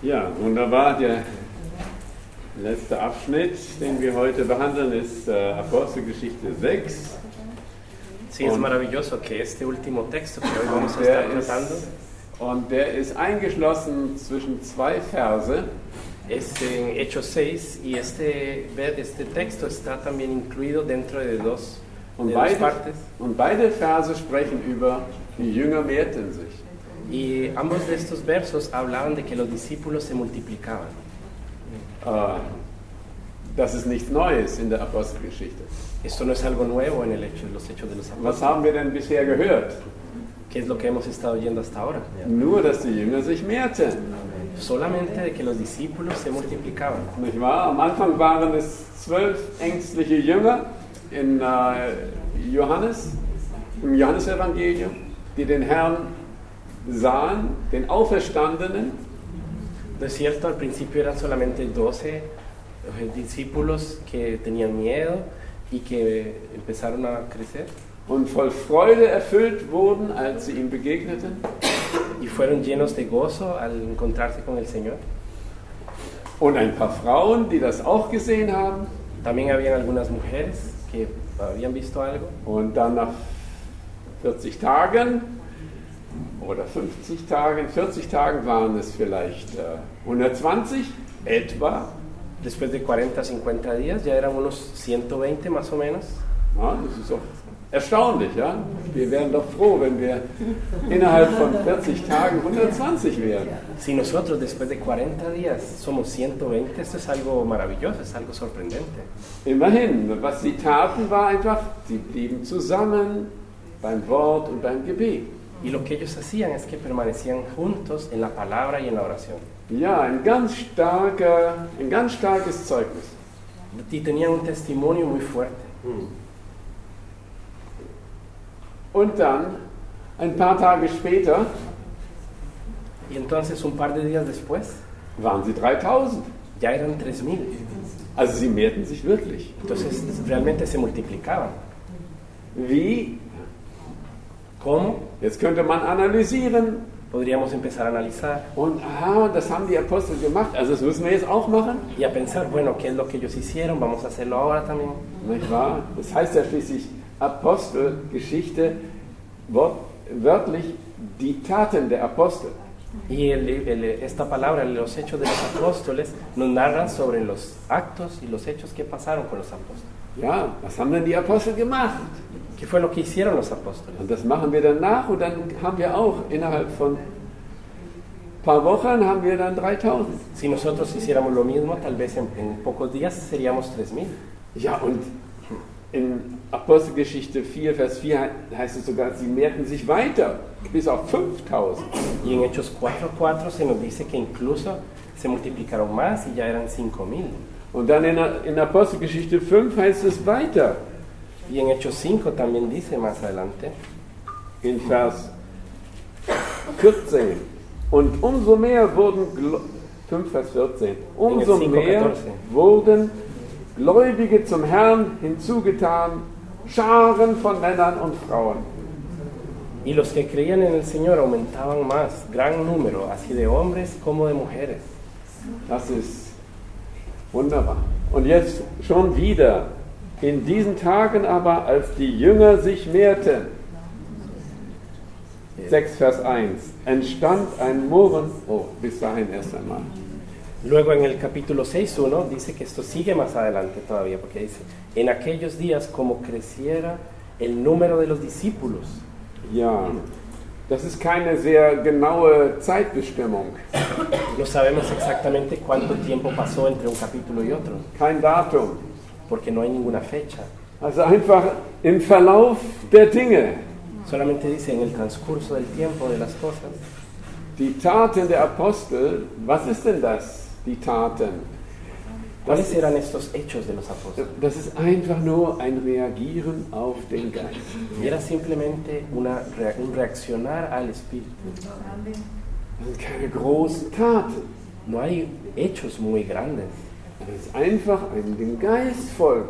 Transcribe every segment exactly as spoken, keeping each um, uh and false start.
Ja, wunderbar. Der letzte Abschnitt, den wir heute behandeln, ist äh, Apostelgeschichte sechs. Sí, es maravilloso que este último texto que hoy vamos a estar tratando. Und der ist eingeschlossen zwischen zwei Verse. Es en Hechos seis y este, este texto está también incluido dentro de dos, und de beide, dos partes. Und beide Verse sprechen über, die Jünger mehrten sich. Y ambos de estos versos hablaban de que los discípulos se multiplicaban. Uh, das ist nichts Neues in der Apostelgeschichte. Esto no es algo nuevo en el hecho, los hechos de los apóstoles. Was haben wir denn bisher gehört? ¿Qué es lo que hemos estado oyendo hasta ahora? Nur, dass die Jünger sich mehrten. Solamente de que los discípulos se multiplicaban. Nicht wahr? Am Anfang waren es zwölf ängstliche Jünger in uh, Johannes, im Johannesevangelium, die den Herrn sahen, den Auferstandenen. No es cierto, al principio eran solamente doce discípulos que tenían miedo y que empezaron a crecer. Und voll Freude erfüllt wurden, als sie ihm begegneten. Y fueron llenos de gozo al encontrarse con el Señor. Und ein paar Frauen, die das auch gesehen haben. También habían algunas mujeres que habían visto algo. Und dann nach vierzig Tagen oder fünfzig Tagen, vierzig Tagen waren es vielleicht äh, hundertzwanzig etwa. Después de cuarenta, cincuenta días, ya eran unos ciento veinte más o menos. Ja, das ist doch erstaunlich, ja? Wir wären doch froh, wenn wir innerhalb von vierzig Tagen hundertzwanzig wären. Si nosotros después de cuarenta días somos ciento veinte, esto es algo maravilloso, es algo sorprendente. Immerhin, was sie taten, war einfach, sie blieben zusammen beim Wort und beim Gebet. Y lo que ellos hacían es que permanecían juntos en la palabra y en la oración. Ja, ein ganz starker, ein ganz starkes Zeugnis. Y tenían un testimonio muy fuerte. Und dann, ein paar Tage später, y entonces un par de días después, waren sie dreitausend. Ya eran tres mil. Also sie mehrten sich wirklich. Entonces realmente se multiplicaban. Wie? ¿Cómo? Jetzt könnte man analysieren. Podríamos empezar a analizar. Und aha, das haben die Apostel gemacht, also das müssen wir jetzt auch machen. Y a pensar, bueno, ¿qué es lo que ellos hicieron? Vamos a hacerlo ahora también. Nicht wahr? Das heißt ja schließlich Apostelgeschichte, wort, wörtlich die Taten der Apostel. Y el, el, esta palabra, los hechos de los apóstoles, nos narran sobre los actos y los hechos que pasaron con los apóstoles. Ja, was haben denn die Apostel gemacht? ¿Qué fue lo que hicieron los apóstoles? Und das machen wir dann nach und dann haben wir auch innerhalb von ein paar Wochen haben wir dann dreitausend. Si nosotros hiciéramos lo mismo, tal vez en, en pocos días seríamos tres mil. Ja, und in Apostelgeschichte vier, Vers vier heißt es sogar, sie mehrten sich weiter bis auf fünftausend. Y en Hechos cuatro cuatro se nos dice que incluso se multiplicaron más y ya eran cinco mil. Und dann in, in Apostelgeschichte fünf heißt es weiter. Y en Hechos cinco también dice más adelante. In Vers vierzehn. Und umso mehr wurden, fünf Vers vierzehn, umso mehr wurden Gläubige zum Herrn hinzugetan, Scharen von Männern und Frauen. Y los que creían en el Señor aumentaban más, gran número, así de hombres como de mujeres. Das ist wunderbar. Und jetzt schon wieder, in diesen Tagen aber, als die Jünger sich mehrten, sechs Vers eins, entstand ein Murren, oh, bis dahin erst einmal. Luego en el capítulo seis uno dice que esto sigue más adelante todavía, porque dice, en aquellos días como creciera el número de los discípulos. Ja, das ist keine sehr genaue Zeitbestimmung. No sabemos exactamente cuánto tiempo pasó entre un capítulo y otro. Kein Datum. Porque no hay ninguna fecha. Also einfach im Verlauf der Dinge. Solamente dice en el transcurso del tiempo de las cosas. Die Taten der Apostel, was ist denn das? Die Taten. ¿Cuáles eran estos hechos de los apóstoles? Das ist einfach nur ein Reagieren auf den Geist. Era simplemente una, un reaccionar al Espíritu. Das sind keine großen Taten. No hay hechos muy grandes. Das ist einfach einem dem Geist folgen.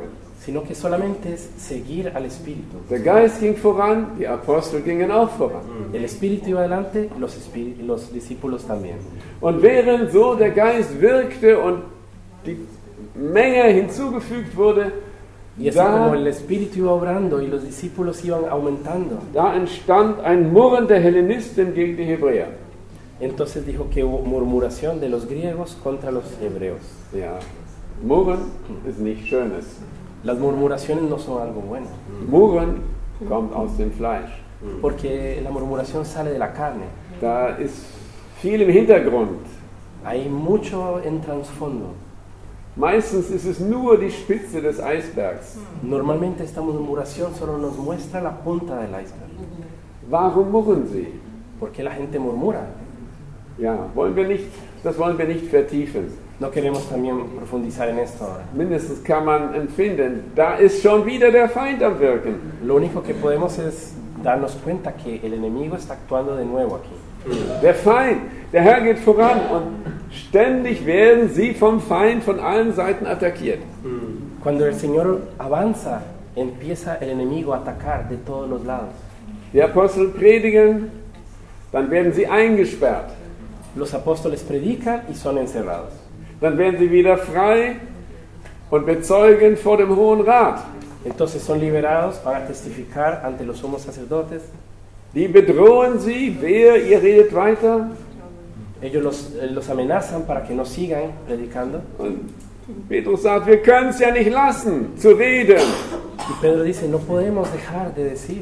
sino que solamente es seguir al Espíritu. Der Geist ging voran, die Apostel gingen auch voran. El Espíritu iba adelante, los, espí- los discípulos también. Und während so der Geist wirkte und die Menge hinzugefügt wurde, Y así da, como el Espíritu iba obrando y los discípulos iban aumentando, da entstand ein Murren der Hellenisten gegen die Hebräer. entonces dijo que hubo murmuración de los griegos contra los hebreos. Ja, Murren ist nichts Schönes. Las murmuraciones no son algo bueno, Murren kommt aus dem Fleisch. porque la murmuración sale de la carne. Da ist viel im Hintergrund. Hay mucho en trasfondo. Meistens ist es nur die Spitze des Eisbergs. Normalmente esta murmuración solo nos muestra la punta del iceberg. Warum murren sie? ¿Por qué la gente murmura? Ja, wollen wir nicht, das wollen wir nicht vertiefen. No queremos también profundizar en esto ahora. Mindestens kann man empfinden, da ist schon wieder der Feind am Wirken. Lo único que podemos es darnos cuenta que el enemigo está actuando de nuevo aquí. Der Feind, der Herr geht voran und ständig werden sie vom Feind von allen Seiten attackiert. Cuando el Señor avanza, empieza el enemigo a atacar de todos los lados. Die Apostel predigen, dann werden sie eingesperrt. Los apóstoles predican y son encerrados. Dann werden sie wieder frei und bezeugen vor dem Hohen Rat. Entonces son liberados, van a testificar ante los sumos sacerdotes. Die bedrohen sie, wer, ihr redet weiter. Ellos los, eh, los amenazan para que no sigan predicando. Und Petrus sagt, wir können es ja nicht lassen, zu reden. Y Pedro dice, no podemos dejar de decir.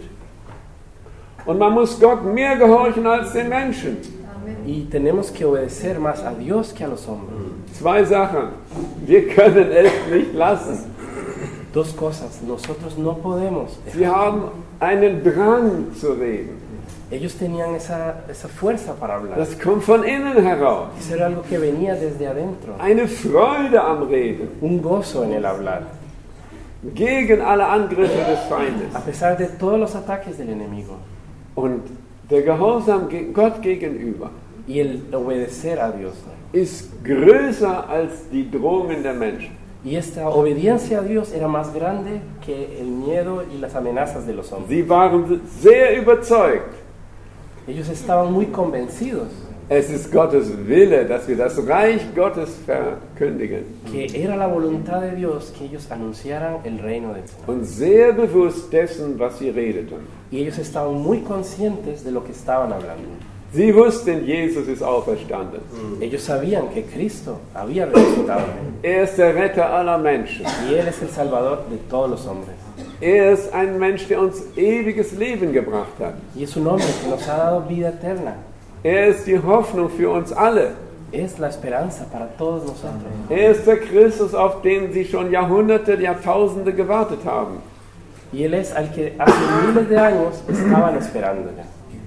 Und man muss Gott mehr gehorchen als den Menschen. Y tenemos que obedecer más a Dios que a los hombres. Zwei Sachen. Wir können es nicht lassen. Dos cosas, nosotros no podemos dejar. Sie haben einen Drang zu reden. Ellos tenían esa, esa fuerza para hablar. Das kommt von innen heraus. Eso era algo que venía desde adentro. Eine Freude am Reden. Un gozo en el hablar. Gegen alle Angriffe des Feindes. A pesar de todos los ataques del enemigo. Und der Gehorsam ge- Gott gegenüber Y el obedecer a Dios. ist größer als die Drohungen der Menschen. Y esta obediencia a Dios era más grande que el miedo y las amenazas de los hombres. Sie waren sehr überzeugt. Ellos estaban muy convencidos Es ist Gottes Wille, dass wir das Reich Gottes verkündigen. que era la voluntad de Dios que ellos anunciaran el reino de Dios. Und sehr bewusst dessen, was sie redeten. Y ellos estaban muy conscientes de lo que estaban hablando. Sie wussten, Jesus ist auferstanden. Ellos sabían que Cristo había resucitado. Er ist der Retter aller Menschen. Y Él es el Salvador de todos los hombres. Er ist ein Mensch, der uns ewiges Leben gebracht hat. Y es un hombre que nos ha dado vida eterna. Er ist die Hoffnung für uns alle. Es la esperanza para todos nosotros. Er ist der Christus, auf den sie schon Jahrhunderte, Jahrtausende gewartet haben. Y Él es al que hace miles de años estaban esperándole.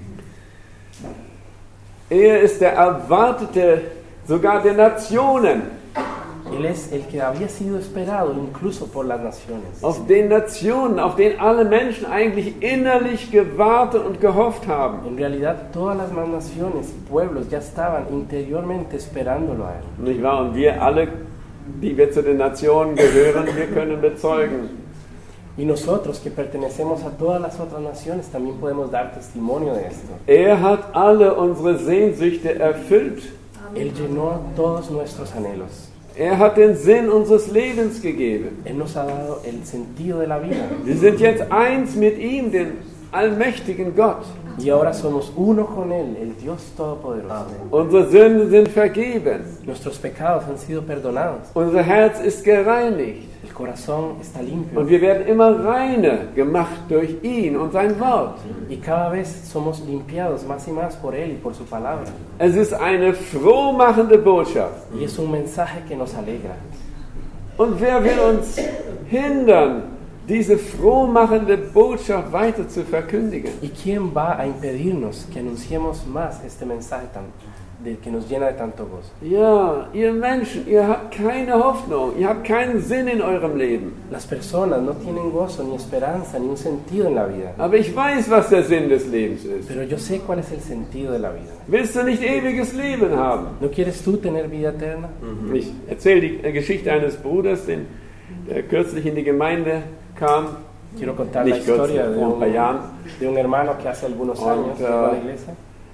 Er ist der Erwartete sogar der Nationen. Él es el que había sido esperado incluso por las naciones. Auf den Nationen, auf den alle Menschen eigentlich innerlich gewartet und gehofft haben. En realidad todas las más naciones y pueblos ya estaban interiormente esperándolo a Él. Nicht wahr? Und wir alle, die wir zu den Nationen gehören, wir können bezeugen. Y nosotros que pertenecemos a todas las otras naciones también podemos dar testimonio de esto. Er hat alle unsere Sehnsüchte erfüllt. Él llenó todos nuestros anhelos. Er hat den Sinn unseres Lebens gegeben. Él nos ha dado el sentido de la vida. Wir sind jetzt eins mit ihm, dem allmächtigen Gott. Y ahora somos uno con Él, el Dios Todopoderoso. Unsere Sünden sind vergeben. Nuestros pecados han sido perdonados. Unser Herz ist gereinigt. El corazón está limpio. Und wir werden immer reiner gemacht durch ihn und sein Wort. Y cada vez somos limpiados más y más por Él y por su palabra. Es ist eine frohmachende Botschaft. Y es un mensaje que nos alegra. Und wer will uns hindern, diese frohmachende Botschaft weiter zu verkündigen? ¿Y quién va a impedirnos que anunciemos más este mensaje tan, de, que nos llena de tanto gozo? Ja, ihr Menschen, ihr habt keine Hoffnung, ihr habt keinen Sinn in eurem Leben. Las personas no tienen gozo, ni esperanza, ni un sentido en la vida. Aber ich weiß, was der Sinn des Lebens ist. Pero yo sé cuál es el sentido de la vida. Willst du nicht ewiges Leben haben? ¿No quieres tú tener vida eterna? Ich erzähle die Geschichte eines Bruders, den der kürzlich in die Gemeinde kam. Quiero contar la Nicht kürzlich, historia de vor ein un, paar Jahren. de un hermano que hace algunos Und, años llegó a la äh, iglesia.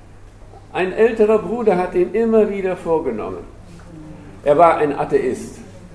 Ein älterer Bruder hat ihn immer wieder vorgenommen. Er war ein Atheist.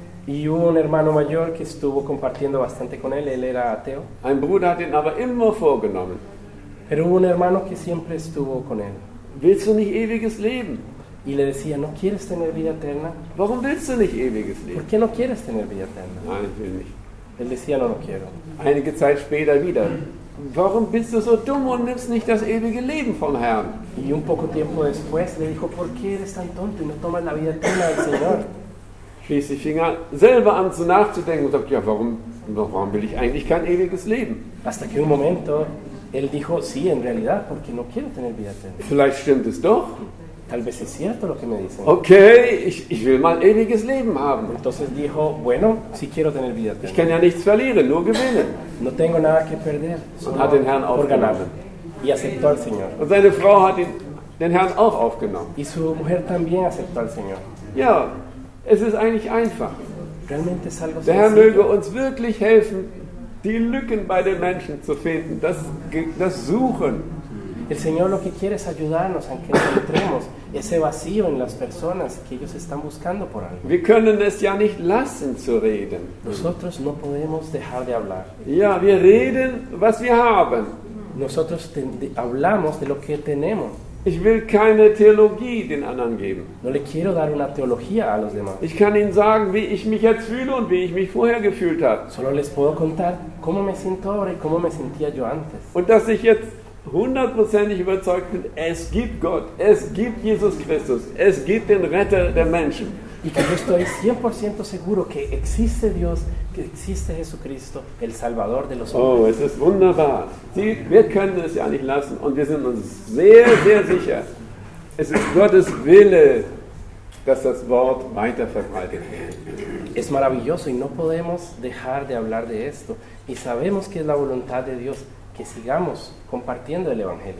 Y hubo un hermano mayor que estuvo compartiendo bastante con él, él era ateo. Ein Bruder hat ihn aber immer vorgenommen. Pero hubo un hermano que siempre estuvo con él. Willst du nicht ewiges Leben? Y le decía, ¿no quieres tener vida eterna? Warum willst du nicht ewiges ¿Por Leben? qué no quieres tener vida eterna? Nein, ich will nicht. Él decía, no, no quiero. Einige Zeit später wieder. Warum bist du so dumm und nimmst nicht das ewige Leben vom Herrn? Y un poco tiempo después le dijo, ¿por qué eres tan tonto y no tomas la vida eterna del Señor? Schließlich fing er selber an zu nachzudenken und sagte, ja, warum, warum will ich eigentlich kein ewiges Leben? Hasta que un momento él dijo, sí, en realidad, porque no quiero tener vida eterna. Vielleicht stimmt es doch. Tal vez es cierto lo que me dicen. Okay, ich, ich will mal ewiges Leben haben. Entonces dijo, bueno, sí quiero tener vida Ich eterna. kann ja nichts verlieren, nur gewinnen. No tengo nada que perder, solo hat den Herrn por ganar. aufgenommen. Y aceptó al Señor. Und seine Frau hat ihn, den Herrn auch aufgenommen. Y su mujer también aceptó al Señor. Ja, es ist eigentlich einfach. Realmente es algo Der Herr möge sencillo. uns wirklich helfen, die Lücken bei den Menschen zu finden, das, das Suchen. El Señor lo que quiere es ayudarnos a que encontremos ese vacío en las personas que ellos están buscando por algo. Wir können es ja nicht lassen zu reden. Nosotros no podemos dejar de hablar. Ja, wir reden, was wir haben. Nosotros te- de- hablamos de lo que tenemos. Ich will keine Theologie den anderen geben. No le quiero dar una teología a los demás. Ich kann ihnen sagen, wie ich mich jetzt fühle und wie ich mich vorher gefühlt habe. Solo les puedo contar cómo me siento ahora y cómo me sentía yo antes. Und dass ich jetzt hundertprozentig überzeugt bin, es gibt Gott, es gibt Jesus Christus, es gibt den Retter der Menschen. Y que yo estoy cien por ciento seguro que existe Dios, que existe Jesucristo, el Salvador de los hombres. Oh, es ist wunderbar. Sie, wir können es ja nicht lassen und wir sind uns sehr, sehr sicher, es ist Gottes Wille, dass das Wort weiter verbreitet wird. Es maravilloso y no podemos dejar de hablar de esto. Y sabemos que es la voluntad de Dios que sigamos compartiendo el Evangelio.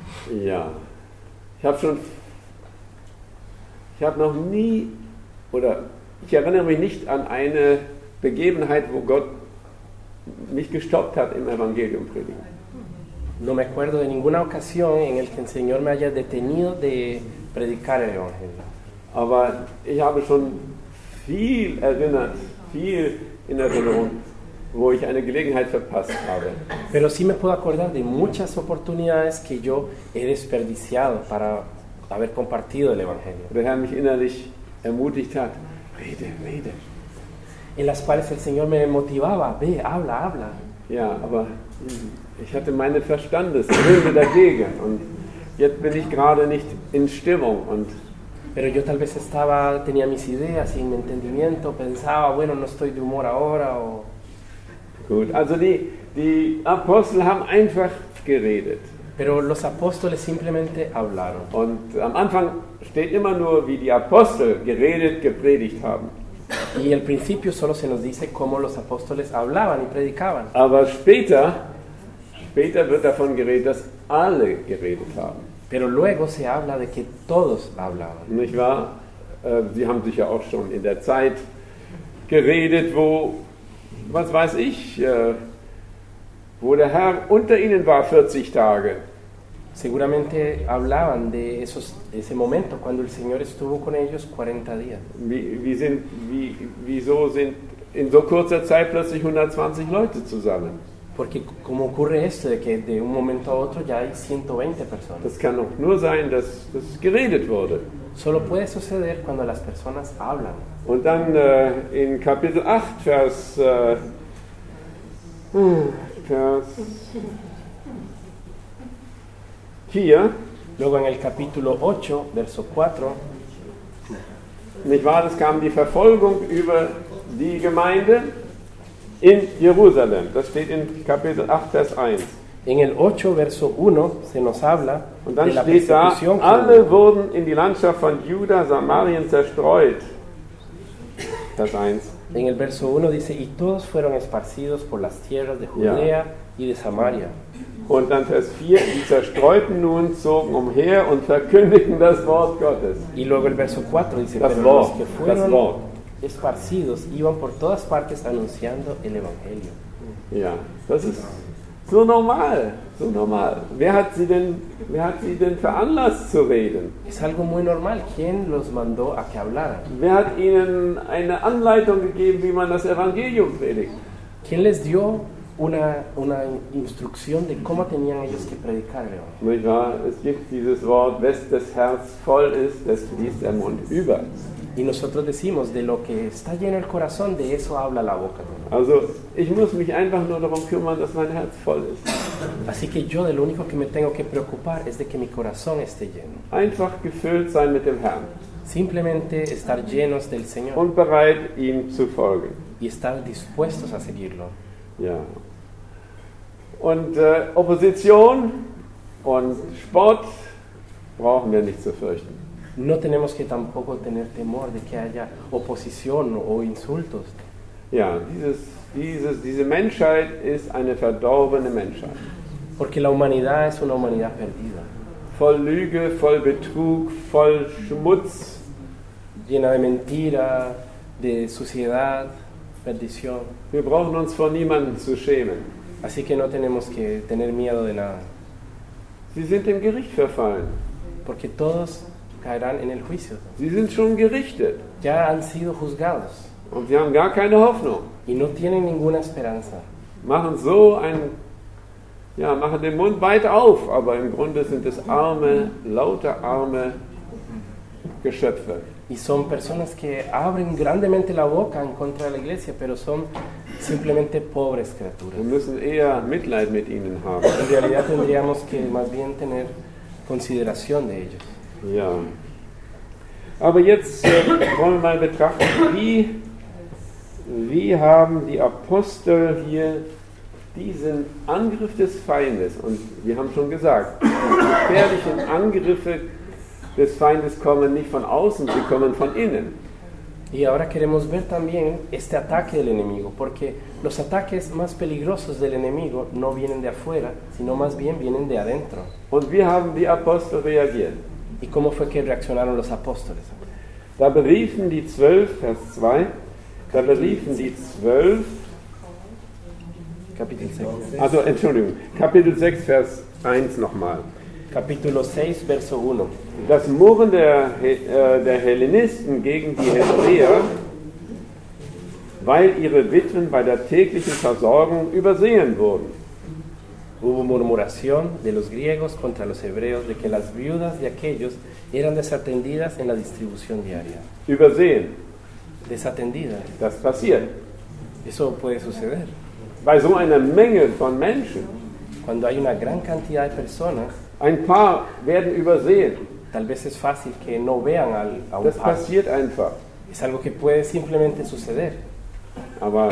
Ja, ich habe schon, ich habe noch nie, oder ich erinnere mich nicht an eine Begebenheit, wo Gott mich gestoppt hat im Evangelium predigen. No me acuerdo de ninguna ocasión en el que el Señor me haya detenido de predicar el Evangelio. Aber ich habe schon viel erinnert, viel in Erinnerung, wo ich eine Gelegenheit verpasst habe. Pero sí me puedo acordar de muchas oportunidades que yo he desperdiciado para haber compartido el Evangelio, Wo der Herr mich innerlich ermutigt hat, rede, rede. en las cuales el Señor me motivaba, ve, habla, habla. Ja, aber ich hatte meine Verstandesgründe dagegen und jetzt bin ich gerade nicht in Stimmung und Pero yo tal vez estaba, tenía mis ideas y mi entendimiento, pensaba, bueno, no estoy de humor ahora, o... gut. Also die, die Apostel haben einfach geredet. Pero los apóstoles simplemente hablaron. Und am Anfang steht immer nur, wie die Apostel geredet, gepredigt haben. Y al principio solo se nos dice cómo los apóstoles hablaban y predicaban. Aber später, später wird davon geredet, dass alle geredet haben. Pero luego se habla de que todos hablaban. Nicht wahr? Äh, Sie haben sicher auch schon in der Zeit geredet, wo, was weiß ich, äh, wo der Herr unter ihnen war vierzig Tage. Seguramente hablaban de esos, ese momento cuando el Señor estuvo con ellos cuarenta días. Wie, wie sind, wie, wieso sind in so kurzer Zeit plötzlich hundertzwanzig Leute zusammen? Porque como ocurre esto de que de un momento a otro ya hay ciento veinte personas. Das kann doch nur sein, dass, dass geredet wurde. Solo puede suceder cuando las personas hablan. Und dann äh, in Kapitel acht, Vers, äh, Vers vier, Luego en el capítulo ocho, verso cuatro, nicht wahr, es kam die Verfolgung über die Gemeinde in Jerusalem. Das steht in Kapitel acht, Vers eins. en el ocho, verso uno, se nos habla Und dann de la steht da, persecución que alle hubo. wurden in die Landschaft von Juda, Samarien zerstreut. Vers eins. En el verso uno dice, y todos fueron esparcidos por las tierras de Ja. Judea y de Samaria. Und dann Vers vier, die Zerstreuten nun zogen umher und verkündigten das Wort Gottes. Y luego el verso cuatro dice, Das pero los Wort, que das fueron Wort. esparcidos, iban por todas partes anunciando el Evangelio. Ja, das ist so normal, so normal. Wer hat sie denn, wer hat sie denn veranlasst zu reden? Es algo muy normal. ¿Quién los mandó a que hablaran? Wer hat ihnen eine Anleitung gegeben, wie man das Evangelium predigt? ¿Quién les dio una, una instrucción de cómo tenían ellos que predicar el Evangelio? Nicht wahr? Es gibt dieses Wort, wes das Herz voll ist, das fließt der Mund über. Y nosotros decimos, de lo que está lleno el corazón, de eso habla la boca. Also ich muss mich einfach nur darum kümmern, dass mein Herz voll ist. Así que yo de lo único que me tengo que preocupar es de que mi corazón esté lleno. Einfach gefüllt sein mit dem Herrn Simplemente estar llenos del Señor und bereit, ihm zu folgen. y estar dispuestos a seguirlo. Ja. Und äh, Opposition und Spott brauchen wir nicht zu fürchten. No tenemos que tampoco tener temor de que haya oposición o insultos. Ja, dieses, dieses, diese Menschheit ist eine verdorbene Menschheit. Porque la humanidad es una humanidad perdida, Voll Lüge, voll Betrug, voll Schmutz. llena de mentira, de suciedad, perdición. Wir brauchen uns vor niemandem zu schämen. Así que no tenemos que tener miedo de nada, Sie sind dem Gericht verfallen. porque todos caerán en el juicio. Sie sind schon gerichtet Ya han sido juzgados und sie haben gar keine Hoffnung. y no tienen ninguna esperanza. Machen so ein, ja, machen den Mund weit auf, aber im Grunde sind es arme, lauter arme Geschöpfe. Y son personas que abren grandemente la boca en contra de la iglesia, pero son simplemente pobres criaturas. Wir müssen eher Mitleid mit ihnen haben. En realidad tendríamos que más bien tener consideración de ellos. Ja. Aber jetzt äh, wollen wir mal betrachten, wie, wie haben die Apostel hier diesen Angriff des Feindes, und wir haben schon gesagt, die gefährlichen Angriffe des Feindes kommen nicht von außen, sie kommen von innen. Y ahora queremos ver también este ataque del enemigo, porque los ataques más peligrosos del enemigo no vienen de afuera, sino más bien vienen de adentro. Und wie haben die Apostel reagiert? ¿Y cómo fue que reaccionaron los apóstoles? Da beriefen die Zwölf, Vers zwei, da beriefen die Zwölf, Capítulo seis. also Entschuldigung, Kapitel sechs, Vers eins nochmal. Capítulo seis, verso uno. Das Murren der, äh, der Hellenisten gegen die Hebräer, weil ihre Witwen bei der täglichen Versorgung übersehen wurden. Hubo murmuración de los griegos contra los hebreos de que las viudas de aquellos eran desatendidas en la distribución diaria. Übersehen, Desatendidas. das passiert. Eso puede suceder. Bei so einer Menge von Menschen, Cuando hay una gran cantidad de personas, ein paar werden übersehen. tal vez es fácil que no vean al, a un Das par. passiert einfach. Es algo que puede simplemente suceder. Aber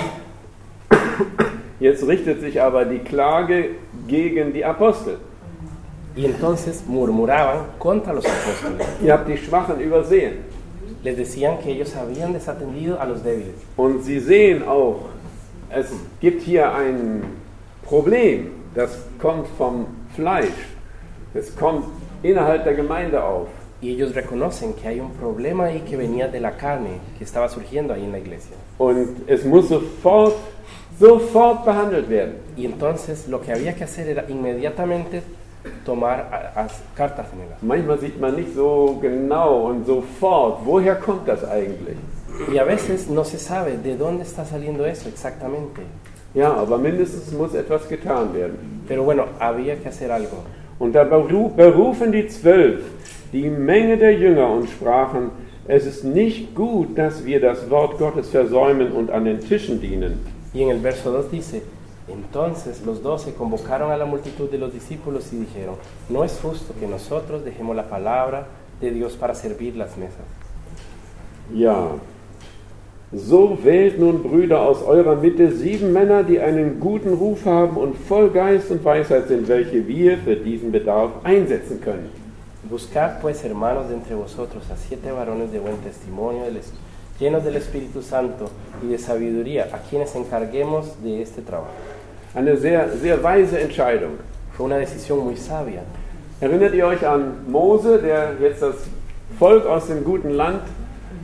jetzt richtet sich aber die Klage gegen die Apostel. Y entonces murmuraban contra los apóstoles. Ihr habt die Schwachen übersehen. Les decían que ellos habían desatendido a los débiles. Und sie sehen auch, es gibt hier ein Problem, das kommt vom Fleisch. Es kommt innerhalb der Gemeinde auf. Y ellos reconocen que hay un problema ahí que venía de la carne, que estaba surgiendo ahí en la iglesia. Und es muss sofort, sofort behandelt werden. Y entonces lo que había que hacer era inmediatamente tomar a, a cartas en el asunto. Manchmal sieht man nicht so genau und sofort, woher kommt das eigentlich? Y a veces no se sabe de dónde está saliendo eso exactamente. Ja, aber mindestens muss etwas getan werden. Pero bueno, había que hacer algo. Und da beru- berufen die Zwölf die Menge der Jünger und sprachen, es ist nicht gut, dass wir das Wort Gottes versäumen und an den Tischen dienen. Y en el verso dos dice, entonces los doce convocaron a la multitud de los discípulos y dijeron, no es justo que nosotros dejemos la palabra de Dios para servir las mesas. Ja, so wählt nun, Brüder, aus eurer Mitte sieben Männer, die einen guten Ruf haben und voll Geist und Weisheit sind, welche wir für diesen Bedarf einsetzen können. Buscad pues, hermanos, de entre vosotros a siete varones de buen testimonio, del es- llenos del Espíritu Santo y de sabiduría, a quienes encarguemos de este trabajo. Eine sehr, sehr weise Entscheidung. Fue una decisión muy sabia. Erinnert ihr euch an Mose, der jetzt das Volk aus dem guten Land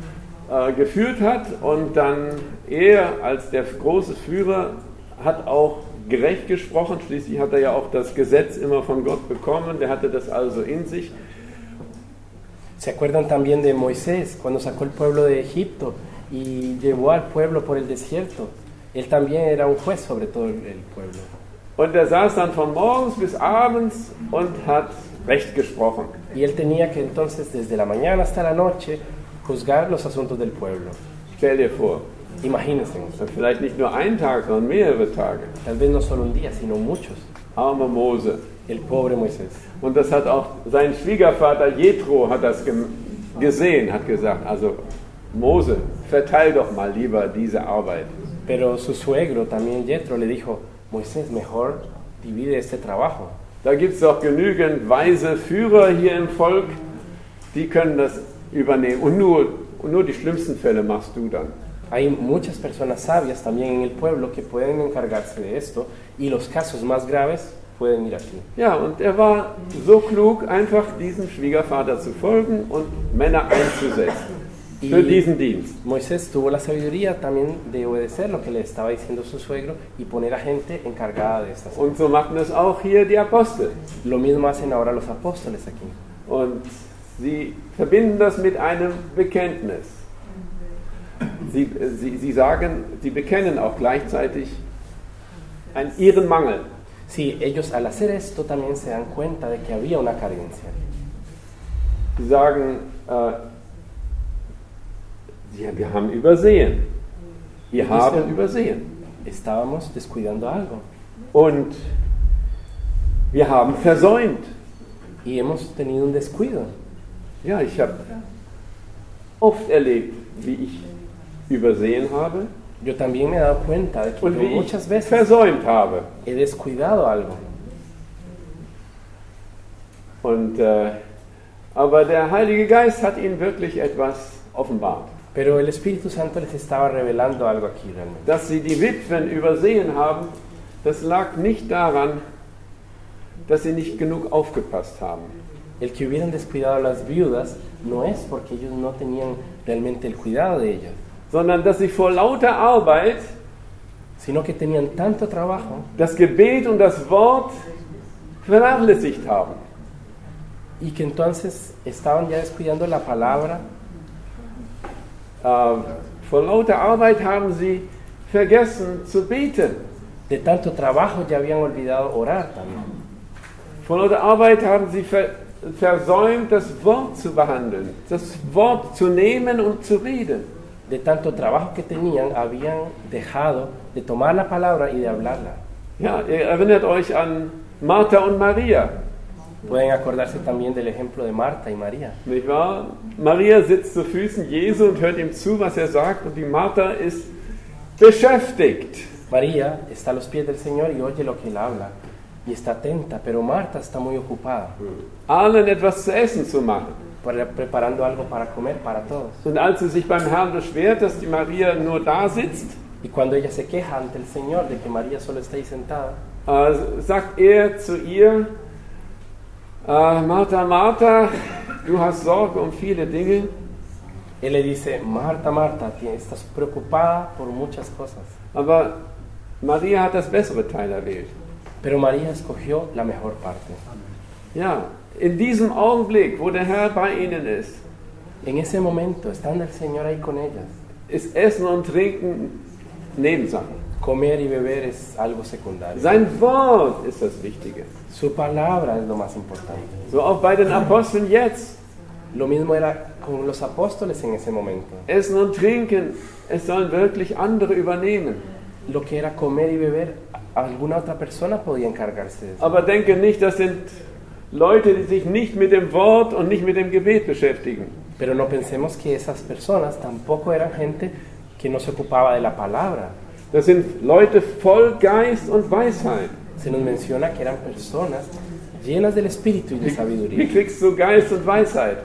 äh, geführt hat und dann er als der große Führer hat auch gerecht gesprochen, schließlich hat er ja auch das Gesetz immer von Gott bekommen, der hatte das also in sich. ¿Se acuerdan también de Moisés cuando sacó el pueblo de Egipto y llevó al pueblo por el desierto? Él también era un juez sobre todo el, el pueblo. Und er saß dann von morgens bis abends und hat Recht gesprochen. Y él tenía que entonces desde la mañana hasta la noche juzgar los asuntos del pueblo. Stell dir vor, Imagínense, vielleicht nicht nur einen Tag, sondern mehrere Tage. tal vez no solo un día, sino muchos. Armer Mose. El pobre Moisés. Und das hat auch sein Schwiegervater Jethro hat das gem- gesehen, hat gesagt, also Mose, verteil doch mal lieber diese Arbeit. Pero su suegro, también Jethro, le dijo, Moisés, mejor divide este trabajo. Da gibt es doch genügend weise Führer hier im Volk, die können das übernehmen. Und nur, und nur die schlimmsten Fälle machst du dann. Hay muchas personas sabias también en el pueblo que pueden encargarse de esto y los casos más graves pueden ir aquí. Ja, und er war so klug, einfach diesem Schwiegervater zu folgen und Männer einzusetzen für diesen Dienst. Moisés tuvo la sabiduría también de obedecer lo que le estaba diciendo su suegro y poner a gente encargada de estas cosas. Und so machen es auch hier die Apostel. Lo mismo hacen ahora los apóstoles aquí. Und sie verbinden das mit einem Bekenntnis. Sie, sie, sie sagen, sie bekennen auch gleichzeitig einen, ihren Mangel. Sí, ellos al hacer esto también se dan cuenta de que había una carencia. Sie sagen, äh, ja, wir haben übersehen. Wir haben übersehen. Estábamos descuidando algo Und wir haben versäumt. y hemos tenido un descuido. Ja, ich habe oft erlebt, wie ich übersehen habe Yo también me he dado cuenta de que und yo wie ich muchas veces versäumt habe. he descuidado algo. Und, äh, aber der Heilige Geist hat ihnen wirklich etwas offenbart. Pero el Espíritu Santo les estaba revelando algo aquí realmente. Dass sie die Witwen übersehen haben, das lag nicht daran, dass sie nicht genug aufgepasst haben. El que hubieran descuidado a las viudas no es porque ellos no tenían realmente el cuidado de ellas, Sondern dass sie vor lauter Arbeit sino que tenían tanto trabajo das Gebet und das Wort vernachlässigt haben. y que entonces estaban ya descuidando la palabra. Äh, vor lauter Arbeit haben sie vergessen zu beten. De tanto trabajo ya habían olvidado orar también. Vor lauter Arbeit haben sie ver versäumt, das Wort zu behandeln, das Wort zu nehmen und zu reden. De tanto trabajo que tenían, habían dejado de tomar la palabra y de hablarla. Ja, ihr erinnert euch an Martha und Maria, Pueden acordarse también del ejemplo de Marta y María. nicht wahr? Maria sitzt zu Füßen Jesu und hört ihm zu, was er sagt, und die Martha ist beschäftigt. María está a los pies del Señor y oye lo que él habla y está atenta, pero Marta está muy ocupada Allen etwas zu essen zu machen. para- preparando algo para comer para todos. Und als sie sich beim Herrn beschwert, dass die Maria nur da sitzt, Y cuando ella se queja ante el Señor de que María solo está ahí sentada, äh, sagt er zu ihr, äh, Martha, Martha, du hast Sorge um viele Dinge, él le dice, Marta, Marta, ti- estás preocupada por muchas cosas, aber Maria hat das bessere Teil erwählt. pero María escogió la mejor parte. Ja, in diesem Augenblick, wo der Herr bei ihnen ist, En ese momento, estando el Señor ahí con ellas, ist Essen und Trinken Nebensache. comer y beber es algo secundario. Sein Wort ist das Wichtige. Su palabra es lo más importante. So auch bei den Aposteln jetzt. Lo mismo era con los apóstoles en ese momento. Essen und Trinken, es sollen wirklich andere übernehmen. Lo que era comer y beber, alguna otra persona podía encargarse de eso. Aber denke nicht, das sind Leute, die sich nicht mit dem Wort und nicht mit dem Gebet beschäftigen. Pero no pensemos que esas personas tampoco eran gente que no se ocupaba de la palabra. Das sind Leute voll Geist und Weisheit. Se nos menciona que eran personas llenas del Espíritu y de Wie, wie sabiduría. kriegst du Geist und Weisheit?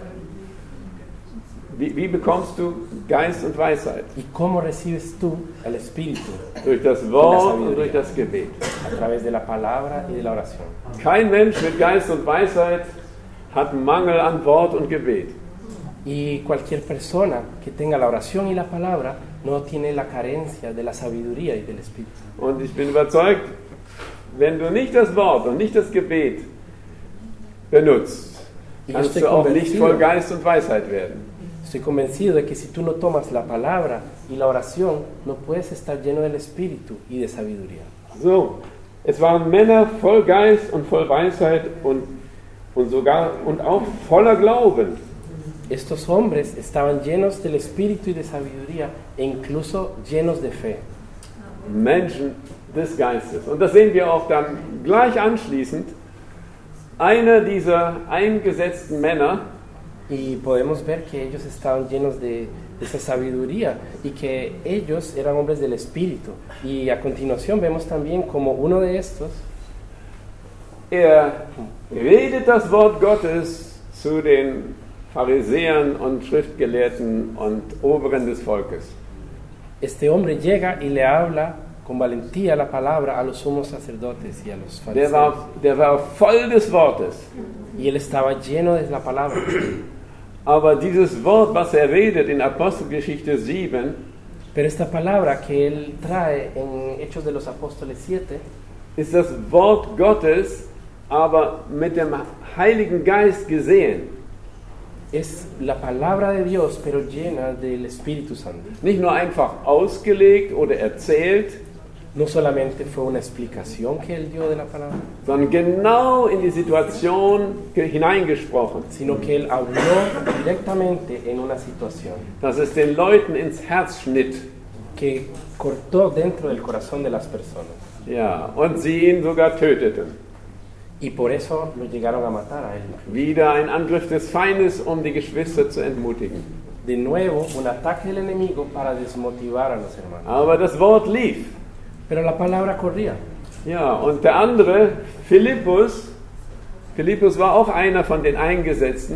Wie, wie bekommst du Geist und Weisheit? ¿Y cómo recibes tú el Espíritu? Durch das Wort und durch das Gebet. A través de la palabra y de la oración. Kein Mensch mit Geist und Weisheit hat Mangel an Wort und Gebet. Y cualquier persona que tenga la oración y la palabra no tiene la carencia de la sabiduría y del Espíritu. Und ich bin überzeugt, wenn du nicht das Wort und nicht das Gebet benutzt, Y yo kannst estoy du auch nicht voll convencido, Geist und Weisheit werden. estoy convencido de que si tú no tomas la palabra y la oración, no puedes estar lleno del Espíritu y de sabiduría. So, es waren Männer voll Geist und voll Weisheit und, und sogar und auch voller Glauben. Estos hombres estaban llenos del Espíritu y de sabiduría e incluso llenos de fe. Menschen des Geistes. Und das sehen wir auch dann gleich anschließend. Einer dieser eingesetzten Männer, Y podemos ver que ellos estaban llenos de, de esa sabiduría y que ellos eran hombres del Espíritu. Y a continuación vemos también como uno de estos, er redet das Wort Gottes zu den Pharisäern und Schriftgelehrten und Oberen des Volkes. este hombre llega y le habla con valentía la palabra a los sumos sacerdotes y a los Der fariseos. war, der war voll des Wortes. Y él estaba lleno de la palabra. Aber dieses Wort, was er redet in Apostelgeschichte sieben, Pero esta palabra que él trae en Hechos de los Apóstoles siete ist das Wort Gottes, aber mit dem Heiligen Geist gesehen. es la palabra de Dios, pero llena del Espíritu Santo. Nicht nur einfach ausgelegt oder erzählt, No solamente fue una explicación que él dio de la palabra, sondern genau in die Situation ge- hineingesprochen, sino que él habló directamente en una situación dass es den Leuten ins Herz schnitt. que cortó dentro del corazón de las personas. Ja, und sie ihn sogar töteten. Y por eso lo llegaron a matar a él. Wieder ein Angriff des Feindes, um die Geschwister zu entmutigen. De nuevo, un ataque del enemigo para desmotivar a los hermanos. Aber das Wort lief. Pero la palabra corría. Ja, und der andere, Philippus, Philippus war auch einer von den Eingesetzten.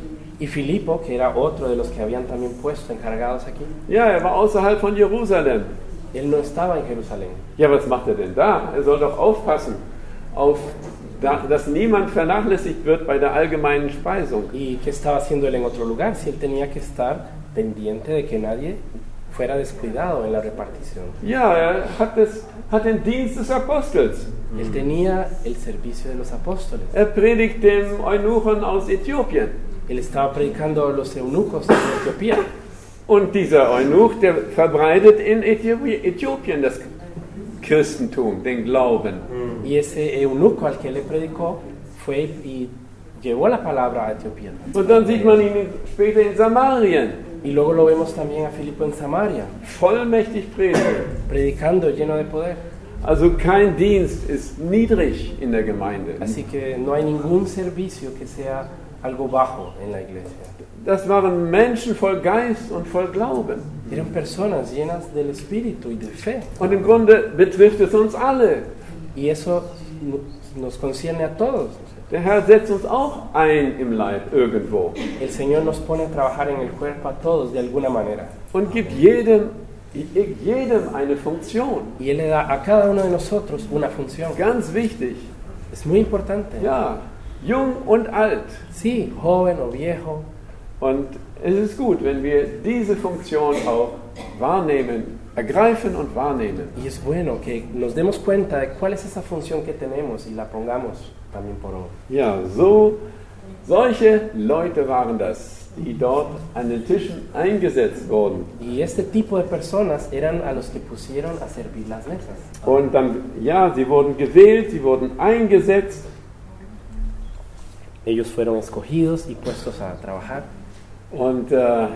Y Filipo, que era otro de los que habían también puesto encargados aquí, Ja, er war außerhalb von Jerusalem. él no estaba en Jerusalén. Ja, was macht er denn da? Er soll doch aufpassen, auf, da, dass niemand vernachlässigt wird bei der allgemeinen Speisung. ¿Y qué estaba haciendo él en otro lugar? Si él tenía que estar pendiente de que nadie fuera descuidado en la repartición. Ja, er hat, das, hat den Dienst des Apostels. Él tenía el servicio de los apóstoles. Er predigt dem Eunuchen aus Äthiopien. Él estaba predicando a los eunucos en Etiopía. Und dieser Eunuch, der verbreitet in Äthiopi- Äthiopien das Christentum, den Glauben. Y ese eunuco al que él le predicó fue y llevó la palabra a Etiopía. Und dann sieht man ihn später in Samarien, Y luego lo vemos también a Filipo en Samaria, vollmächtig predigen. predicando lleno de poder. Also kein Dienst ist niedrig in der Gemeinde. Así que no hay ningún servicio que sea algo bajo en la iglesia. Das waren Menschen voll Geist und voll Glauben. Eran personas llenas del Espíritu y de fe. Und im Grunde betrifft es uns alle. Y eso no- nos concierne a todos. Der Herr setzt uns auch ein im Leib irgendwo El Señor nos pone a trabajar en el cuerpo a todos de alguna manera. und gibt jedem, jedem eine Funktion. Y Él le da a cada uno de nosotros una función. Ganz wichtig. Es muy importante. Ja, jung und alt. Sí, joven o viejo. Und es ist gut, wenn wir diese Funktion auch wahrnehmen, ergreifen und wahrnehmen. Y es bueno que nos demos cuenta de cuál es esa función que tenemos y la pongamos también por obra. Ja, so, solche Leute waren das, die dort an den Tischen eingesetzt wurden. Y este tipo de personas eran a los que pusieron a servir las mesas. Und dann, ja, sie wurden gewählt, sie wurden eingesetzt. Ellos fueron escogidos y puestos a trabajar. Und äh,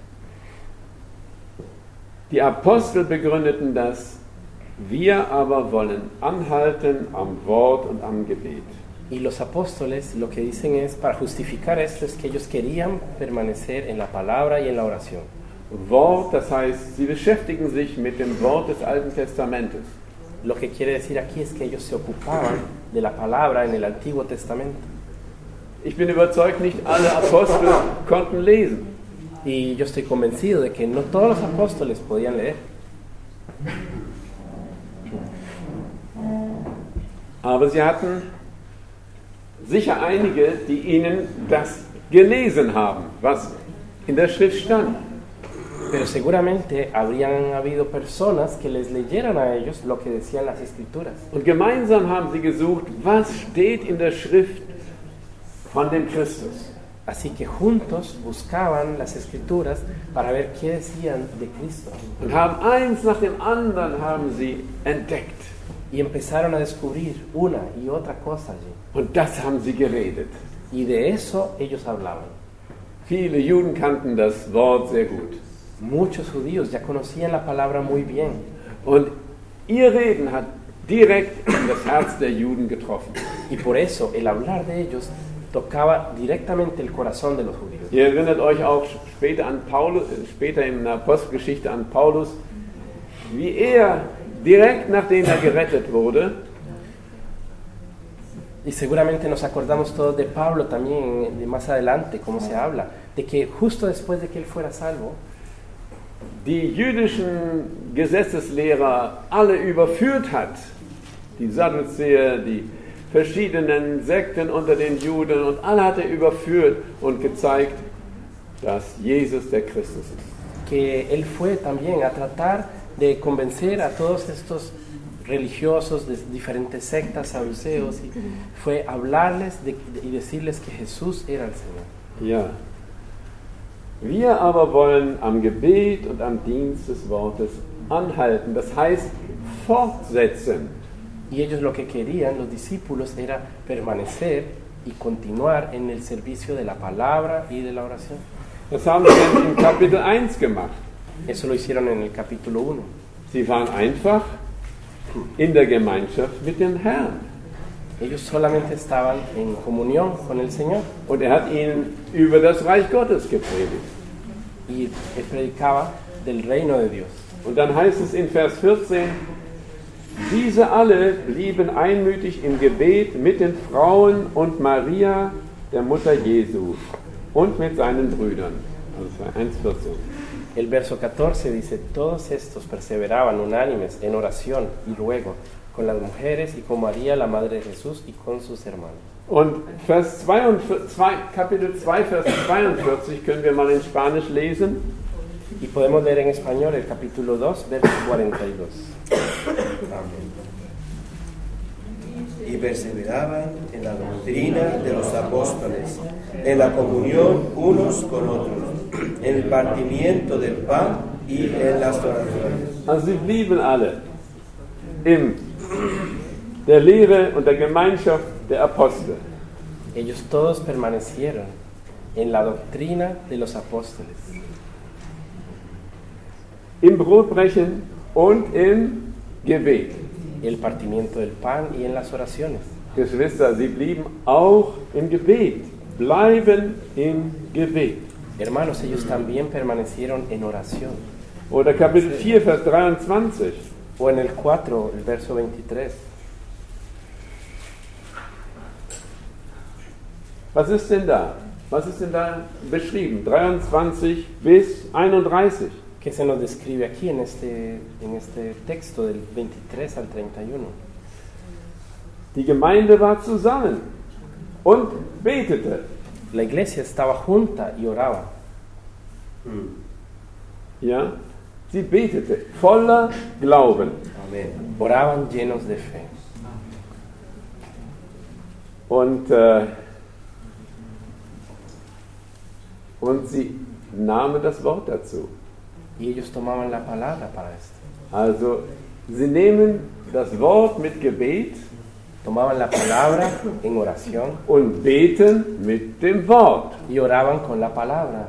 die Apostel begründeten das, wir aber wollen anhalten am Wort und am Gebet. Y los apóstoles lo que dicen es, para justificar esto, es que ellos querían permanecer en la palabra y en la oración. Wort, das heißt, sie beschäftigen sich mit dem Wort des Alten Testamentes. Lo que quiere decir aquí es que ellos se ocupaban de la palabra en el Antiguo Testamento. Ich bin überzeugt, nicht alle Apostel konnten lesen. Y yo estoy convencido de que no todos los apóstoles podían leer. Aber sie hatten sicher einige, die ihnen das gelesen haben, was in der Schrift stand. Pero seguramente habrían habido personas que les leyeran a ellos lo que decían las Escrituras. Und gemeinsam haben sie gesucht, was steht in der Schrift von dem Christus. Así que juntos buscaban las Escrituras para ver qué decían de Cristo. Und haben eins nach dem anderen haben sie entdeckt. Y empezaron a descubrir una y otra cosa allí. Und das haben sie geredet. Y de eso ellos hablaban. Viele Juden kannten das Wort sehr gut. Muchos judíos ya conocían la palabra muy bien. Und ihr Reden hat direkt in das Herz der Juden getroffen. Y por eso el hablar de ellos tocaba directamente el corazón de los judíos. Ihr erinnert euch auch später an Paulus, später in der Apostelgeschichte an Paulus, wie er direkt nachdem er gerettet wurde, y seguramente nos acordamos todos de Pablo también, de más adelante, como se habla, de que justo después de que él fuera salvo, die jüdischen Gesetzeslehrer alle überführt hat, die Sadduzäer, die verschiedenen Sekten unter den Juden, und alle hat er überführt und gezeigt, dass Jesus der Christus ist. Que él fue también a tratar de convencer a todos estos religiosos de diferentes sectas, saduceos, y fue hablarles de, de, y decirles que Jesús era el Señor. Ja. Wir aber wollen am Gebet und am Dienst des Wortes anhalten, das heißt fortsetzen. Y ellos lo que querían, los discípulos, era permanecer y continuar en el servicio de la palabra y de la oración. Das haben sie in Kapitel eins gemacht. Eso lo hicieron en el capítulo uno. Sie waren einfach in der Gemeinschaft mit dem Herrn. Ellos solamente estaban en comunión con el Señor. Und er hat ihnen über das Reich Gottes gepredigt. Y él predicaba del reino de Dios. Und dann heißt es in Vers vierzehn, diese alle blieben einmütig im Gebet mit den Frauen und Maria, der Mutter Jesu, und mit seinen Brüdern. Also eins vierzehn. El verso catorce dice, todos estos perseveraban unánimes en oración y ruego con las mujeres y con María, la madre de Jesús, y con sus hermanos. Und Vers zweiundvierzig, Kapitel zwei, Vers zweiundvierzig können wir mal in Spanisch lesen. Y podemos leer en español el capítulo dos, verso cuarenta y dos. Amén. Y perseveraban en la doctrina de los apóstoles, en la comunión unos con otros, en el partimiento del pan y en las oraciones. Also sie blieben alle in der Lehre und der Gemeinschaft der Apostel. Ellos todos permanecieron en la doctrina de los apóstoles, Im Brotbrechen und im Gebet. el partimiento del pan y en las oraciones. Geschwister, sie blieben auch im Gebet. Bleiben im Gebet. Hermanos, ellos también permanecieron en oración. Oder Kapitel vier, Vers dreiundzwanzig. O en el cuatro, el verso veintitrés. Was ist denn da? Was ist denn da beschrieben? dreiundzwanzig bis einunddreißig. ¿Qué se nos describe aquí en este, en este texto del veintitrés al treinta y uno? Die Gemeinde war zusammen und betete. La iglesia estaba junta y oraba. Ja? Sie betete voller Glauben. Amén. Oraban llenos de fe. Und, äh, und sie nahmen das Wort dazu. Y ellos tomaban la palabra para esto. Also, sie nehmen das Wort mit Gebet Tomaban la palabra en oración und beten mit dem Wort. y oraban con la palabra.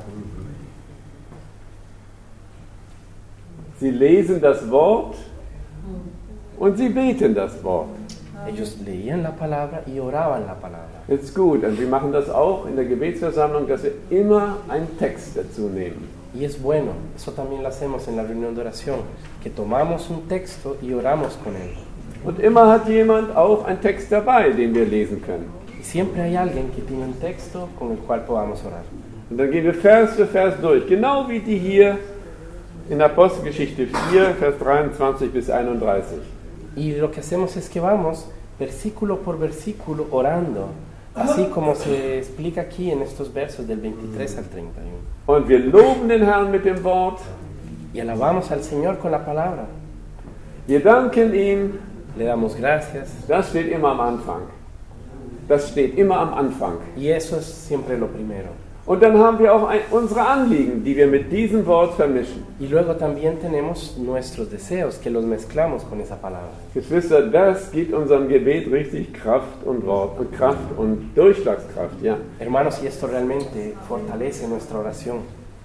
Sie lesen das Wort und sie beten das Wort. Ellos leían la palabra y oraban la palabra. Das ist gut. Und wir machen das auch in der Gebetsversammlung, dass wir immer einen Text dazu nehmen. Y es bueno, eso también lo hacemos en la reunión de oración, que tomamos un texto y oramos con él. Und immer hat jemand auch einen Text dabei, den wir lesen können. Y siempre hay alguien que tiene un texto con el cual podamos orar. Und dann gehen wir Vers für Vers durch, genau wie die hier in Apostelgeschichte vier, Vers dreiundzwanzig bis einunddreißig. Y lo que hacemos es que vamos versículo por versículo orando Así como se explica aquí en estos versos del veintitrés al treinta y uno. Und wir loben den Herrn mit dem Wort. Y alabamos al Señor con la palabra. Wir danken ihm. Le damos gracias. Das steht immer am Anfang. Das steht immer am Anfang. Y eso es siempre lo primero. Und dann haben wir auch ein, unsere Anliegen, die wir mit diesem Wort vermischen. Y luego también tenemos nuestros deseos, que los mezclamos con esa palabra. Geschwister, das gibt unserem Gebet richtig Kraft und Wort und Kraft und Durchschlagskraft, ja. Hermanos, y esto realmente fortalece nuestra oración.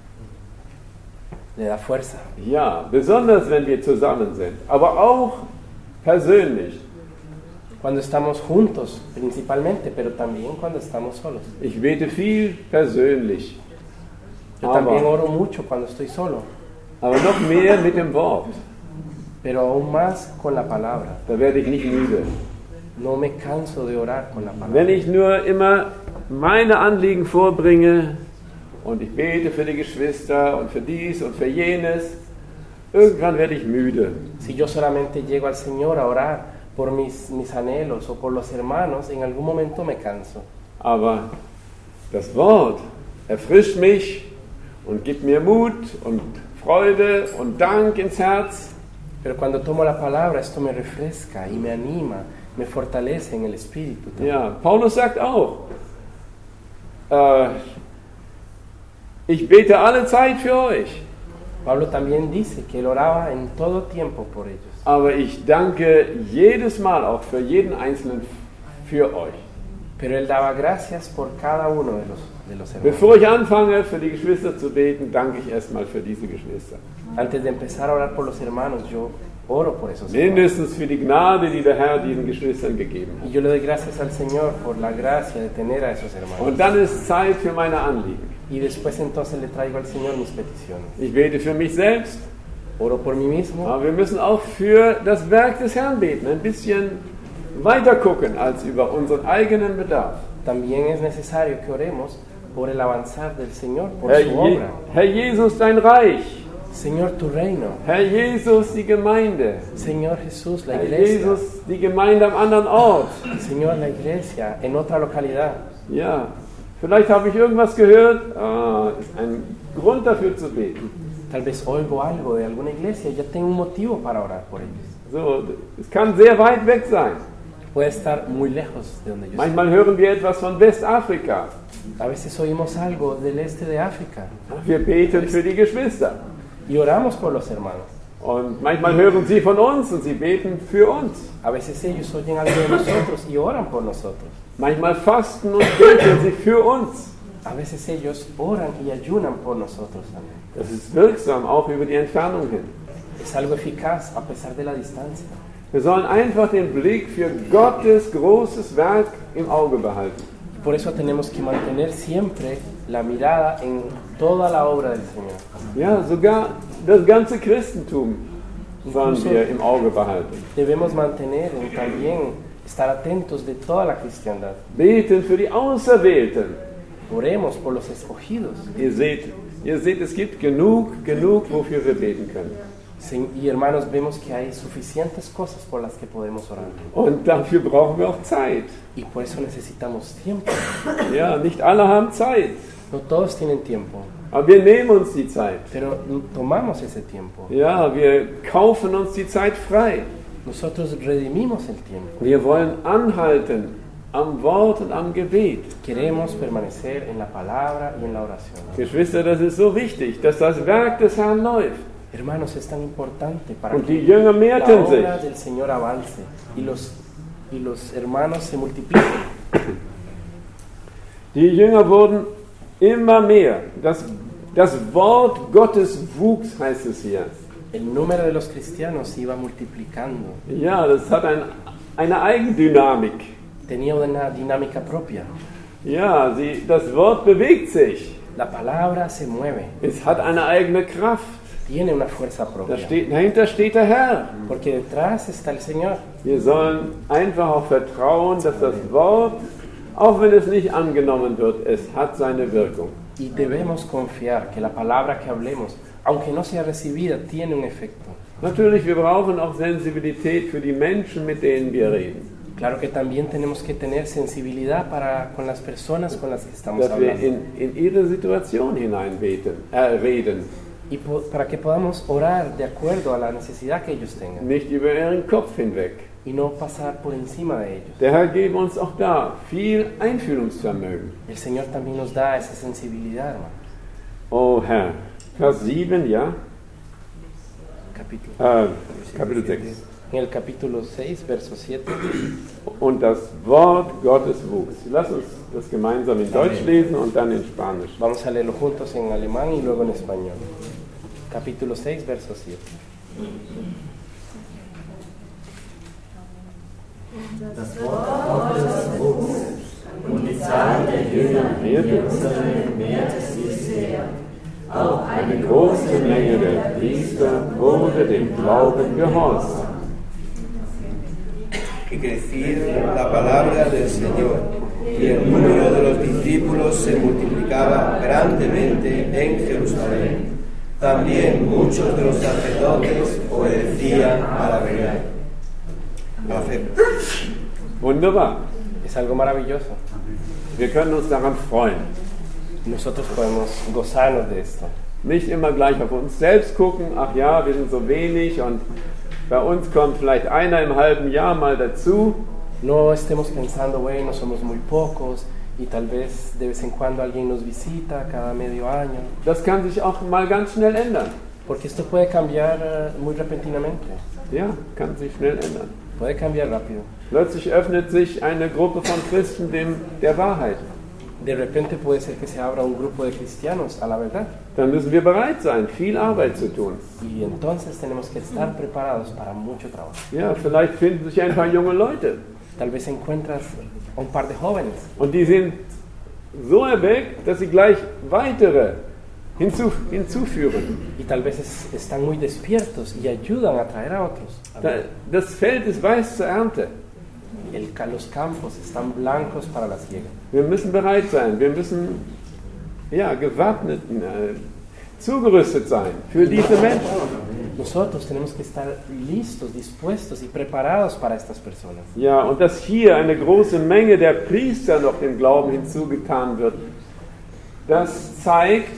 Le da fuerza. Ja, besonders wenn wir zusammen sind, aber auch persönlich. Cuando estamos juntos, principalmente, pero también cuando estamos solos. Ich bete viel persönlich, Yo también aber, oro mucho cuando estoy solo, aber noch mehr mit dem Wort. pero aún más con la palabra. Da werde ich nicht müde. No me canso de orar con la palabra. Wenn ich nur immer meine Anliegen vorbringe und ich bete für die Geschwister und für dies und für jenes, irgendwann werde ich müde. Si yo solamente llego al Señor a orar por mis, mis anhelos o por los hermanos, en algún momento me canso. Aber das Wort erfrischt mich und gibt mir Mut und Freude und Dank ins Herz. Pero cuando tomo la palabra, esto me refresca y me anima, me fortalece en el espíritu. Ja, Paulus sagt auch, äh, ich bete alle Zeit für euch, Pablo también dice que él oraba en todo tiempo por ellos. aber ich danke jedes Mal auch für jeden Einzelnen für euch. Pero él daba gracias por cada uno de los, de los hermanos. Bevor ich anfange, für die Geschwister zu beten, danke ich erstmal für diese Geschwister. Antes de empezar a orar por los hermanos, yo oro por esos hermanos. Mindestens für die Gnade, die der Herr diesen Geschwistern gegeben Y hat. yo le doy gracias al Señor por la gracia de tener a esos hermanos. Und dann ist Zeit für meine Anliegen. Y después entonces le traigo al Señor mis peticiones. Ich bete für mich selbst, Oro por mí mismo, aber wir müssen auch für das Werk des Herrn beten, ein bisschen weiter gucken als über unseren eigenen Bedarf. también es necesario que oremos por el avanzar del Señor, por Herr, su Je obra. Herr Jesus, dein Reich. Señor, tu reino. Herr Jesus, die Gemeinde. Señor Jesús, la Herr iglesia. Jesus, die Gemeinde am anderen Ort. Señor, la iglesia en otra localidad. Ja, vielleicht habe ich irgendwas gehört. Ah, ist ein Grund dafür zu beten. Tal vez oigo algo de alguna iglesia y ya tengo un motivo para orar por ellos. So, es kann sehr weit weg sein. Puede estar muy lejos de donde yo estoy. Manchmal hören wir etwas von Westafrika. A veces oímos algo del este de África Wir beten für die Geschwister. y oramos por los hermanos. Und manchmal hören sie von uns und sie beten für uns. A veces ellos oyen algo de nosotros y oran por nosotros. Manchmal fasten und beten sie für uns. A veces ellos oran y ayunan por nosotros también. Das ist wirksam, auch über die Entfernung hin. Es algo eficaz a pesar de la distancia. Wir sollen einfach den Blick für Gottes großes Werk im Auge behalten. Por eso tenemos que mantener siempre la mirada en toda la obra del Señor. Ja, sogar das ganze Christentum sollen wir im Auge behalten. Debemos mantener en también estar atentos de toda la cristiandad. Beten für die Auserwählten. Oremos por los escogidos. Ihr seht, ihr seht, es gibt genug, genug, wofür wir beten können. Y hermanos, vemos que hay suficientes cosas por las que podemos orar. Und dafür brauchen wir auch Zeit. Y por eso necesitamos tiempo. Ja, nicht alle haben Zeit, No todos tienen tiempo, aber wir nehmen uns die Zeit. pero tomamos ese tiempo. Ja, wir kaufen uns die Zeit frei. Nosotros redimimos el tiempo. Wir wollen anhalten am Wort und am Gebet. Queremos permanecer en la palabra y en la oración. Geschwister, das ist so wichtig, dass das Werk des Herrn läuft. Hermanos, es tan importante para Und die que Jünger la mehrten sich. obra del Señor avance y los, y los hermanos se multipliquen. Die Jünger wurden immer mehr. Das, das Wort Gottes wuchs, heißt es hier. El número de los cristianos se iba multiplicando. Ja, das hat ein, eine Eigendynamik. Tenía una dinámica propia. Ja, sie, das Wort bewegt sich. La palabra se mueve, Es hat eine eigene Kraft. tiene una fuerza Da propia. steht, dahinter steht der Herr. Porque detrás está el Señor. Wir sollen einfach auch vertrauen, dass das Wort, auch wenn es nicht angenommen wird, es hat seine Wirkung. Y debemos confiar que la palabra que hablemos, aunque no sea recibida, tiene un efecto. Natürlich, wir brauchen auch Sensibilität für die Menschen, mit denen wir reden. Claro que también tenemos que tener sensibilidad para con las personas con las que estamos dass wir hablando. in, in ihre Situation hineinbeten, äh, reden, Y po- para que podamos orar de acuerdo a la necesidad que ellos tengan nicht über ihren Kopf hinweg. y no pasar por encima de ellos. Der Herr gebe uns auch da viel Einfühlungsvermögen. El Señor también nos da esa sensibilidad, hermano. Oh Herr, Vers sieben, ja, Capítulo. äh, Kapitel sechs. En el capítulo seis, verso siete. Und das Wort Gottes wuchs. Lass uns das gemeinsam in Deutsch lesen und dann in Spanisch. Vamos a leerlo juntos en alemán y luego en español. Capítulo seis, verso siete. Das Wort Gottes wuchs, und die Zahl der Jünger in Jerusalem mehrte sich sehr. Auch Eine große Menge der Priester wurde dem Glauben gehorsam. Y crecía la palabra del Señor, y el número de los discípulos se multiplicaba grandemente en Jerusalén. También muchos de los sacerdotes obedecían a la verdad. A la fe. Wunderbar. Es algo maravilloso. Wir können uns daran freuen. Nosotros podemos gozarnos de esto. Nicht immer gleich auf uns selbst gucken, ach ja, wir sind so wenig und bei uns kommt vielleicht einer im halben Jahr mal dazu. No estemos pensando, bueno, somos muy pocos y tal vez de vez en cuando alguien nos visita cada medio año. Das kann sich auch mal ganz schnell ändern. Porque esto puede cambiar eh, muy repentinamente. Ja, kann sich schnell ändern. Puede cambiar rápido. Plötzlich öffnet sich eine Gruppe von Christen dem der Wahrheit. De repente puede ser que se abra un grupo de cristianos a la verdad. Dann müssen wir bereit sein, viel Arbeit zu tun. Y entonces tenemos que estar preparados para mucho trabajo. Ja, vielleicht finden sich ein paar junge Leute Tal vez encuentras a un par de jóvenes und die sind so erweckt, dass sie gleich weitere hinzu, hinzuführen. y tal vez es- están muy despiertos y ayudan a traer a otros. Da- Das Feld ist weiß zur Ernte. El ca- los campos están blancos para la siega. Wir müssen bereit sein, wir müssen ja, gewappnet, äh, zugerüstet sein für diese Menschen. Nosotros tenemos que estar listos, dispuestos y preparados para estas personas. Ja, und dass hier eine große Menge der Priester noch dem Glauben hinzugetan wird, das zeigt,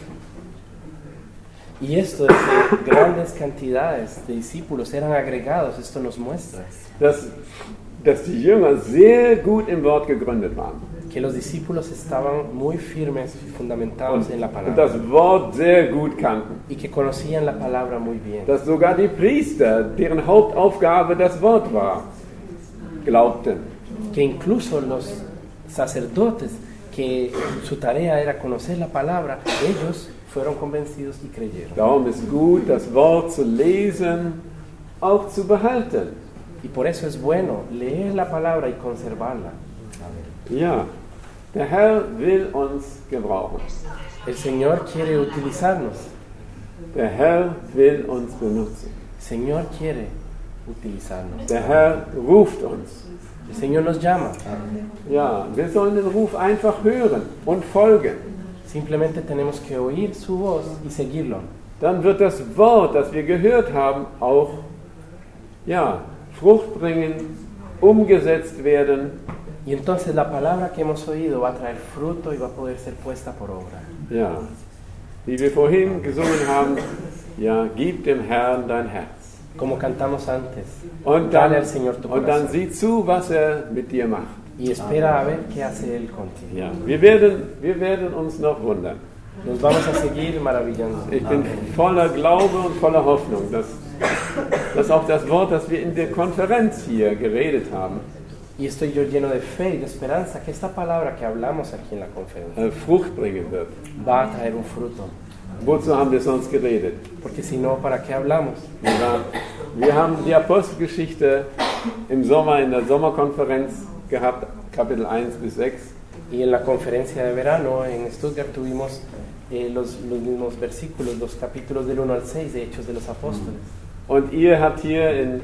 Y esto de que grandes cantidades de discípulos eran agregados, esto nos muestra dass, dass die Jünger sehr gut im Wort gegründet waren. que los discípulos estaban muy firmes y fundamentados en la Und palabra das Wort sehr gut kannten. y que conocían la palabra muy bien. Dass sogar die Priester, deren Hauptaufgabe das Wort war, glaubten. Que incluso los sacerdotes, que su tarea era conocer la palabra, ellos fueron convencidos y creyeron. Darum ist gut, das Wort zu lesen, auch zu behalten. Y por eso es bueno leer la palabra y conservarla. Ja, der Herr will uns gebrauchen. El Señor quiere utilizarnos. Der Herr will uns benutzen. El Señor quiere utilizarnos. Der Herr ruft uns. El Señor nos llama. Ja, wir sollen den Ruf einfach hören und folgen. Simplemente tenemos que oír su voz y seguirlo. Dann wird das Wort, das wir gehört haben, auch ja, Frucht bringen, umgesetzt werden. Y entonces la palabra que hemos oído va a traer fruto y va a poder ser puesta por obra. Ja, wie wir vorhin gesungen haben, ja, gib dem Herrn dein Herz. Como cantamos antes. Und Dale dann, al Señor tu und dann corazón. sieh zu, was er mit dir macht. Y espera a ver qué hace Él contigo. Ja, wir werden, wir werden uns noch wundern. Nos vamos a seguir maravillando. Ich bin voller Glaube und voller Hoffnung, dass, dass auch das Wort, das wir in der Konferenz hier geredet haben, Y estoy yo lleno de fe y de esperanza que esta palabra que hablamos aquí en la conferencia äh, Frucht bringen wird. va a traer un fruto. Wozu haben wir sonst geredet? Porque si no, ¿para qué hablamos? Ja, wir haben die Apostelgeschichte im Sommer in der Sommerkonferenz gehabt, Kapitel eins bis sechs. Y en la conferencia de verano en Stuttgart tuvimos eh, los, los mismos versículos, los capítulos del uno al seis de Hechos de los Apóstoles. Und ihr habt hier in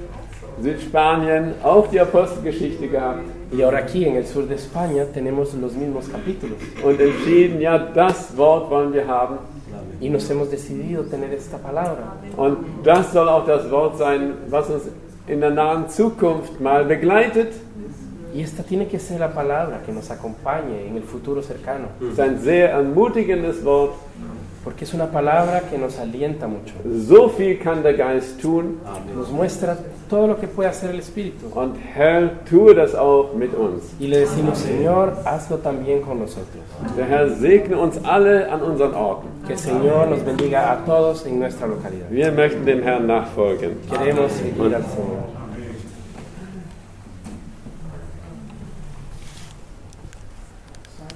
Südspanien auch die Apostelgeschichte gehabt Y ahora aquí en el sur de España tenemos los mismos capítulos. und entschieden, ja, das Wort wollen wir haben. Y nos hemos decidido tener esta palabra. Und das soll auch das Wort sein, was uns in der nahen Zukunft mal begleitet. Y esta tiene que ser la palabra que nos acompañe en el futuro cercano. Das ist ein sehr ermutigendes Wort. Porque es una palabra que nos alienta mucho. So viel kann der Geist tun. Nos muestra todo lo que puede hacer el Espíritu. Und Herr, tue das auch mit uns. Y le decimos, Señor, hazlo también con nosotros. Der Herr segne uns alle an unseren Orten. Que el Señor nos bendiga a todos en nuestra localidad. Wir möchten dem Herrn nachfolgen. Queremos seguir al Señor.